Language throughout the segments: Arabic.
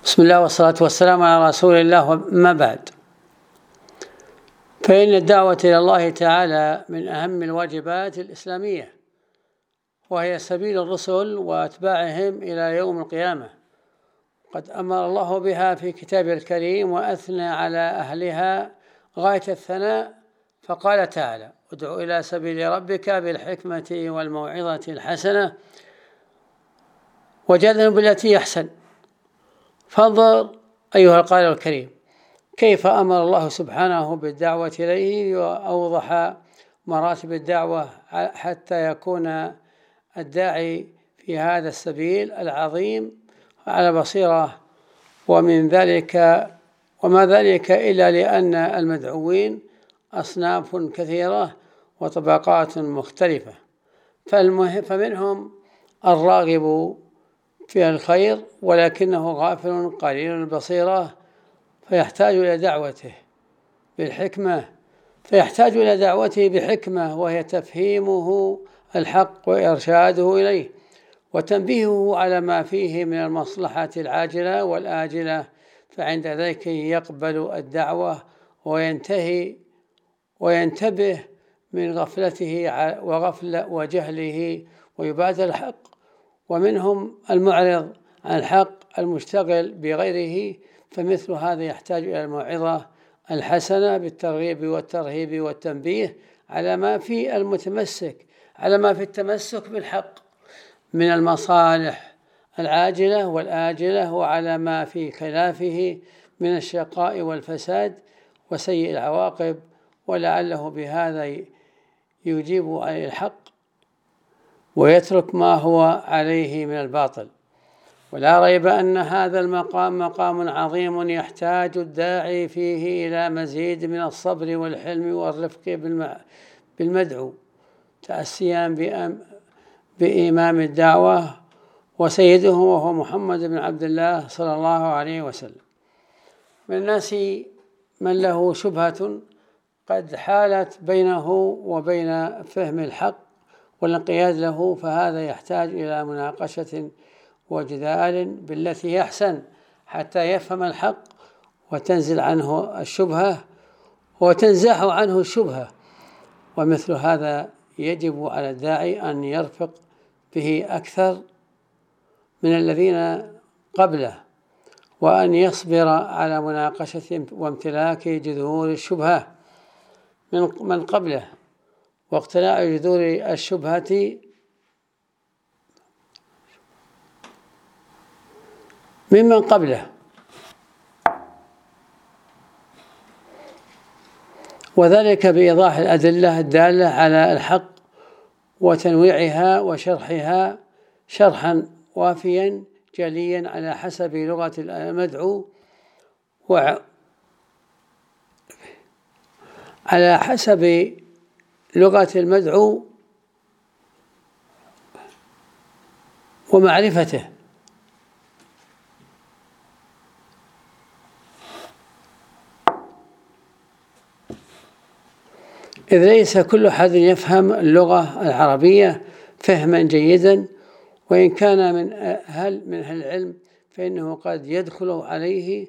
بسم الله والصلاة والسلام على رسول الله، ما بعد، فإن الدعوة إلى الله تعالى من أهم الواجبات الإسلامية، وهي سبيل الرسل وأتباعهم إلى يوم القيامة. قد أمر الله بها في كتابه الكريم وأثنى على أهلها غاية الثناء، فقال تعالى: ادع إلى سبيل ربك بالحكمة والموعظة الحسنة وجادلهم بالتي أحسن. فانظر أيها القارئ الكريم كيف أمر الله سبحانه بالدعوة إليه، وأوضح مراتب الدعوة حتى يكون الداعي في هذا السبيل العظيم على بصيرة. وما ذلك إلا لأن المدعوين أصناف كثيرة وطبقات مختلفة، فمنهم الراغب في الخير ولكنه غافل قليل البصيرة، فيحتاج إلى دعوته بحكمة، وهي تفهيمه الحق وإرشاده إليه وتنبيهه على ما فيه من المصلحة العاجلة والآجلة، فعند ذلك يقبل الدعوة وينتبه من غفلته وجهله ويبادر الحق. ومنهم المعرض عن الحق المشتغل بغيره، فمثل هذا يحتاج إلى الموعظة الحسنة بالترغيب والترهيب والتنبيه على ما في التمسك بالحق من المصالح العاجلة والآجلة، وعلى ما في خلافه من الشقاء والفساد وسيء العواقب، ولعله بهذا يجيب على الحق ويترك ما هو عليه من الباطل. ولا ريب أن هذا المقام مقام عظيم يحتاج الداعي فيه إلى مزيد من الصبر والحلم والرفق بالمدعو، تأسيا بإمام الدعوة وسيده، وهو محمد بن عبد الله صلى الله عليه وسلم. من الناس من له شبهة قد حالت بينه وبين فهم الحق والانقياد له، فهذا يحتاج إلى مناقشة وجدال بالتي هي أحسن حتى يفهم الحق وتنزح عنه الشبهة. ومثل هذا يجب على الداعي أن يرفق به أكثر من الذين قبله، وأن يصبر على مناقشة وامتلاك جذور الشبهة من قبله، واقتلاع جذور الشبهة ممن قبله، وذلك بإيضاح الأدلة الدالة على الحق وتنويعها وشرحها شرحا وافيا جليا على حسب لغة المدعو ومعرفته، إذ ليس كل أحد يفهم اللغة العربية فهما جيدا، وإن كان من أهل العلم فإنه قد يدخل عليه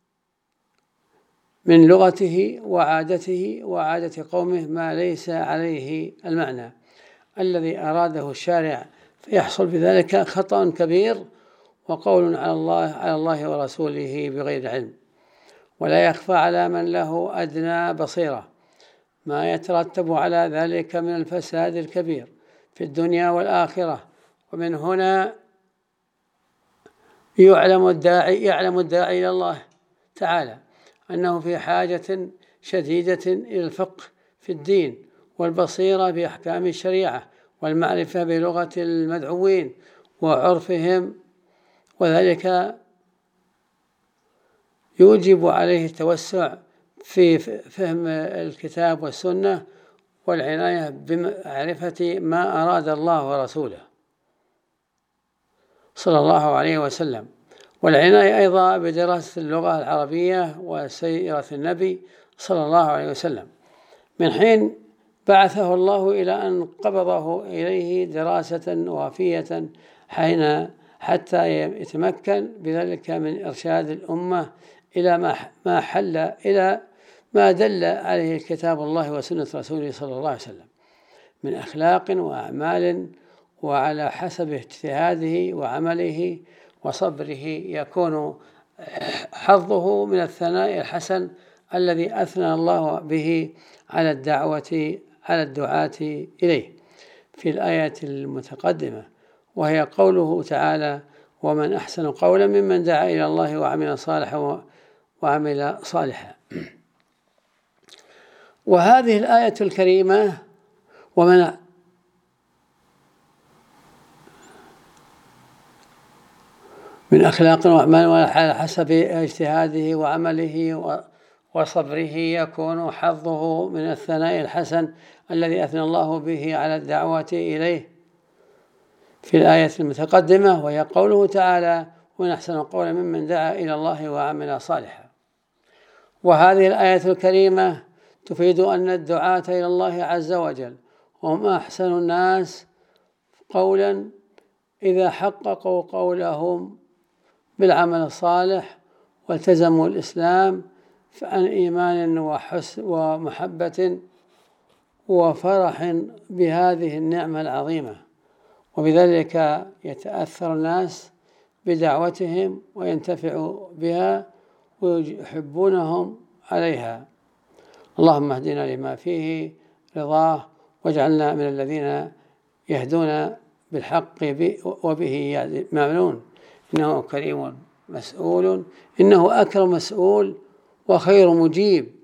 من لغته وعادته وعادة قومه ما ليس عليه المعنى الذي أراده الشارع، فيحصل بذلك خطأ كبير وقول على الله ورسوله بغير علم. ولا يخفى على من له أدنى بصيرة ما يترتب على ذلك من الفساد الكبير في الدنيا والآخرة. ومن هنا يعلم الداعي إلى الله تعالى أنه في حاجة شديدة إلى الفقه في الدين والبصيرة بأحكام الشريعة والمعرفة بلغة المدعوين وعرفهم، وذلك يوجب عليه التوسع في فهم الكتاب والسنة والعناية بمعرفة ما أراد الله ورسوله صلى الله عليه وسلم، والعناية أيضا بدراسة اللغة العربية وسيرة النبي صلى الله عليه وسلم من حين بعثه الله إلى أن قبضه إليه دراسة وافية حين حتى يتمكن بذلك من إرشاد الأمة إلى ما دل عليه كتاب الله وسنة رسوله صلى الله عليه وسلم من أخلاق وأعمال، وعلى حسب اجتهاده وعمله وصبره يكون حظه من الثناء الحسن الذي أثنى الله به على الدعاة إليه في الآية المتقدمة، وهي قوله تعالى: ومن أحسن قولا ممن دعا إلى الله وعمل صالحا. وهذه الآية الكريمة من أخلاق وأعمال وعلى حسب اجتهاده وعمله وصبره يكون حظه من الثناء الحسن الذي أثنى الله به على الدعوة إليه في الآية المتقدمة، وهي قوله تعالى: ومن أحسن قولا ممن دعا إلى الله وعمل صالحا. وهذه الآية الكريمة تفيد أن الدعاة إلى الله عز وجل هم أحسن الناس قولا إذا حققوا قولهم بالعمل الصالح والتزموا الإسلام فعن إيمان ومحبة وفرح بهذه النعمة العظيمة، وبذلك يتأثر الناس بدعوتهم وينتفعوا بها ويحبونهم عليها. اللهم اهدنا لما فيه رضاه واجعلنا من الذين يهدون بالحق وبه يعملون، إنه كريم مسؤول، إنه أكرم مسؤول وخير مجيب